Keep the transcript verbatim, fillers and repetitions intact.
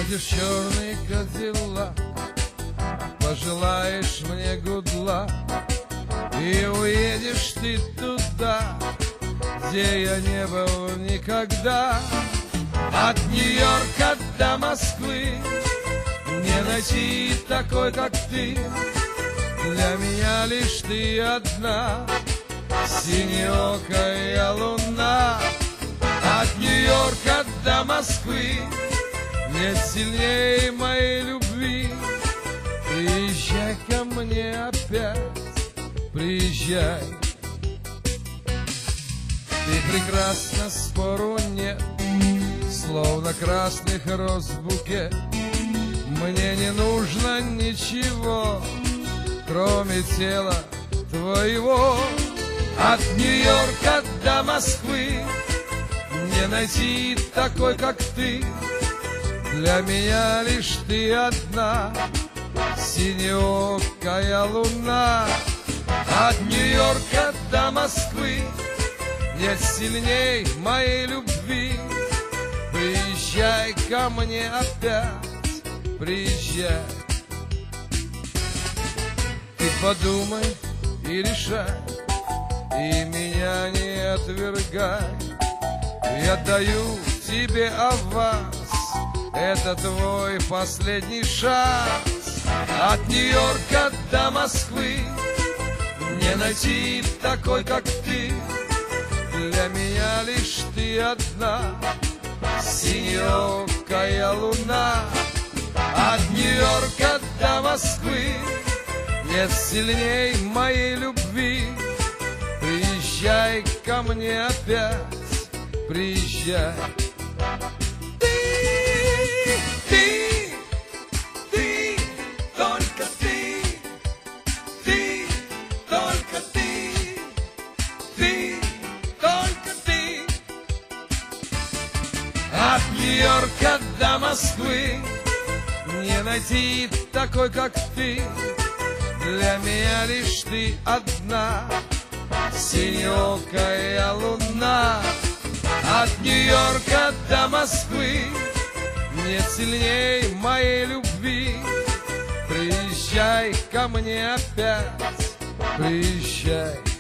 Сядешь в черный кадиллак, пожелаешь мне гудла, и уедешь ты туда, где я не был никогда. От Нью-Йорка до Москвы не найти такой, как ты. Для меня лишь ты одна, синеокая луна. От Нью-Йорка до Москвы нет сильнее моей любви. Приезжай ко мне опять, приезжай. Ты прекрасна, спору нет, словно красных роз букет. Мне не нужно ничего, кроме тела твоего. От Нью-Йорка до Москвы не найти такой, как ты. Для меня лишь ты одна, синеокая луна. От Нью-Йорка до Москвы нет сильней моей любви. Приезжай ко мне опять, приезжай. Ты подумай и решай, и меня не отвергай. Я даю тебе аванс, это твой последний шанс. От Нью-Йорка до Москвы не найти такой, как ты. Для меня лишь ты одна, синеокая луна. От Нью-Йорка до Москвы нет сильней моей любви. Приезжай ко мне опять, приезжай. Ты, ты, ты, только ты, ты, только ты, ты, только ты. От Нью-Йорка до Москвы не найти такой, как ты. Для меня лишь ты одна, синеокая луна. От Нью-Йорка до Москвы нет сильней моей любви. Приезжай ко мне опять, приезжай.